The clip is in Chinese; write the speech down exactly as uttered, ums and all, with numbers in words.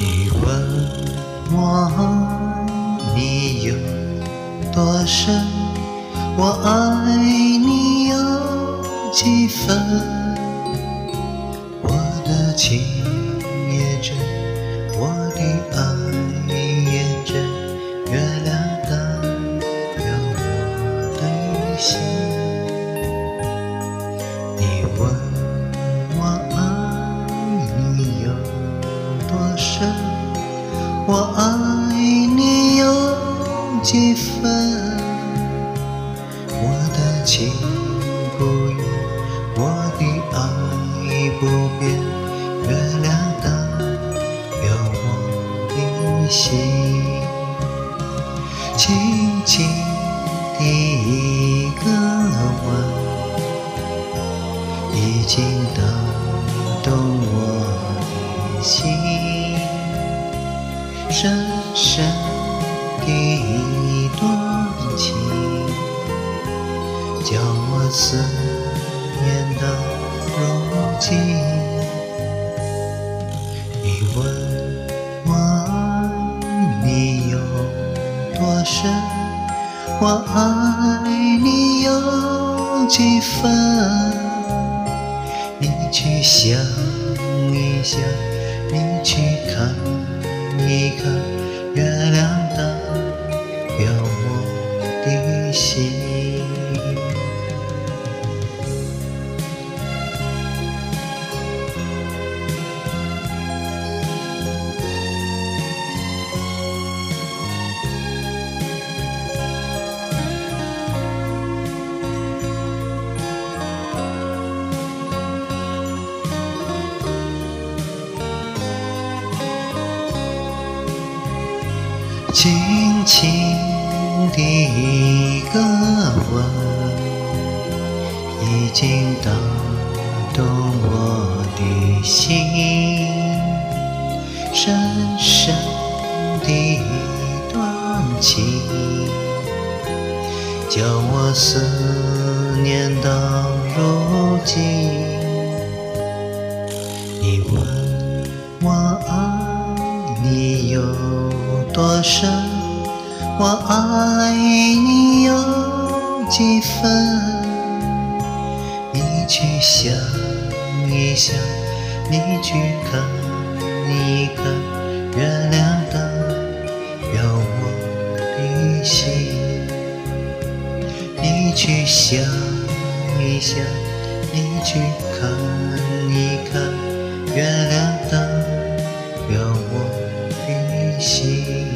你问我爱你有多深，我爱你有几分？我的情也真，我的爱也真，月亮代表我的心。你问我爱你有多深，我爱你有几分？我的情不移，我的爱不变，月亮代表我的心。轻轻的一个吻，已经打动我的心，深深的一段情，叫我思念到如今。你问我爱你有多深，我爱你有几分？你去想一想，你去看一看，月亮代表我的心。轻轻的一个吻，已经打动我的心，深深的一段情，叫我思念到如今。你问我爱你有多深，我爱你有几分？你去想一想，你去看一看，月亮代表我的心。你去想一想，你去看一看，月亮代表我的心。